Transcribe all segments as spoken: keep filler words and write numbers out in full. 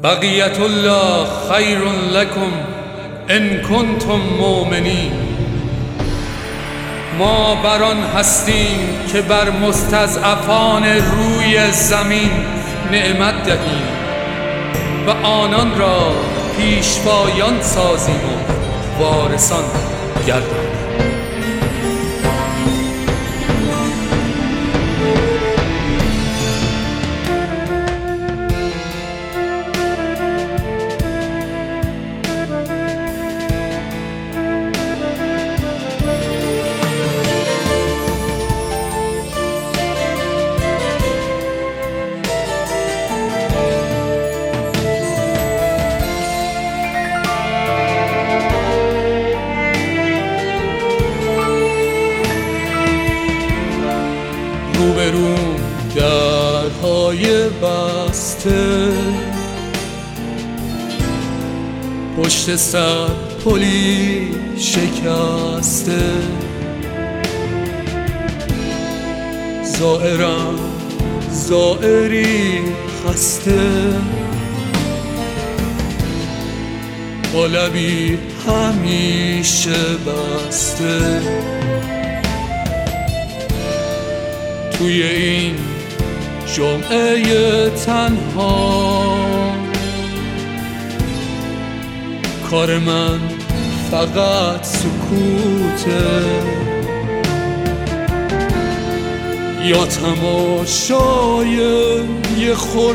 بقیت الله خیر لکم ان کنتم مؤمنین. ما بر آن هستیم که بر مستضعفان روی زمین نعمت دهیم و آنان را پیشوایان سازیم و وارثان گردانیم. روبروم درهای بسته، پشت سر پلی شکسته، زائرم زائری خسته، با لبی همیشه بسته. توی این جمعه تنها کار من فقط سکوته، یا تماشای یه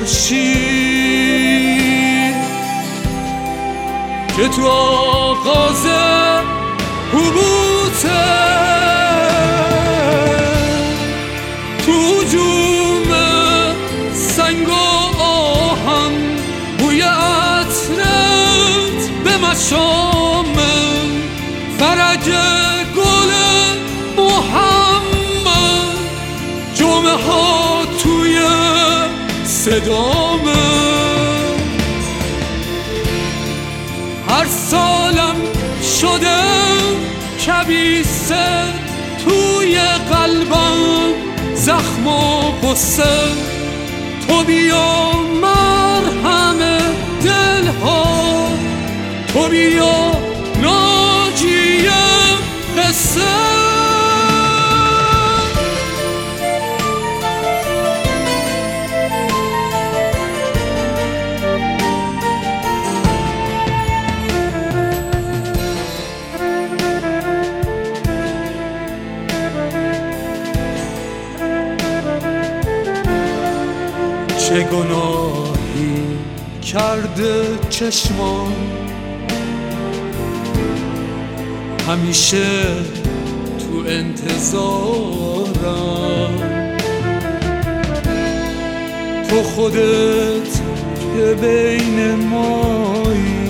خورشید که تو آغاز حبوطه، تو جوم سنگ و آهن بوی عطرت به مشامه، فرج گل محمد جمعه ها توی صدامه. هر سالم شده کبیسه توی قلبم، زخم و قصه، تو بیا مرهم دلها، تو بیا ناجی قصه. چه گناهی کرده چشمان، همیشه تو انتظارم، تو خودت که بین مایی،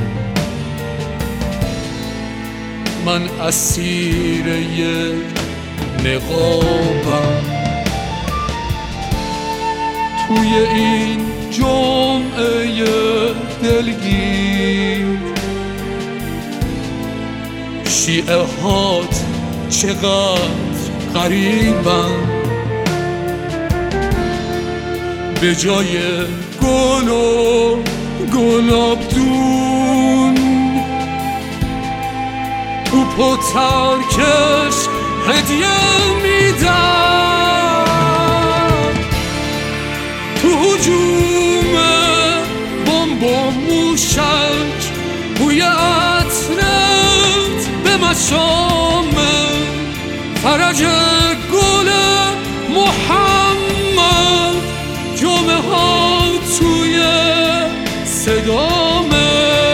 من اسیر یک نقابم. توی این جمعه دلگیر شیعه هات چقدر غریبن، به جای گل و گلابدون توپ و ترکش هدیه میدن، تو هجوم بمب و موشک بوی عطرت به مشامه، فرج گل محمد جمعه ها توی صدامه.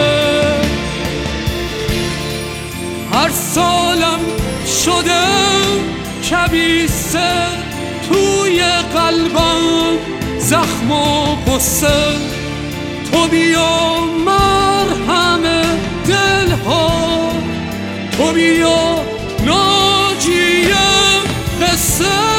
هر سالم شده کبیسه توی قلبم، زخم و قصه، تو بیا مرهم دلها، تو بیا ناجی قصه.